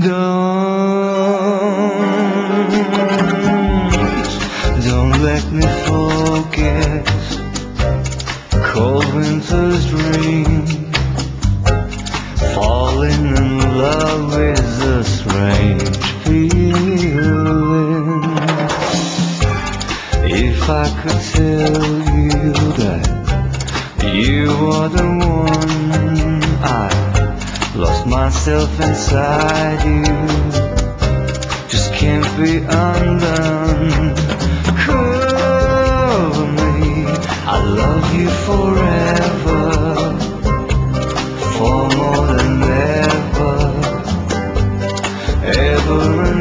Don't let me forget cold winter's dream. Falling in love is a strange feeling. If I could tell you that you are the one, I lost myself inside you, just can't be undone. Cover me, I love you forever, for more than ever, ever.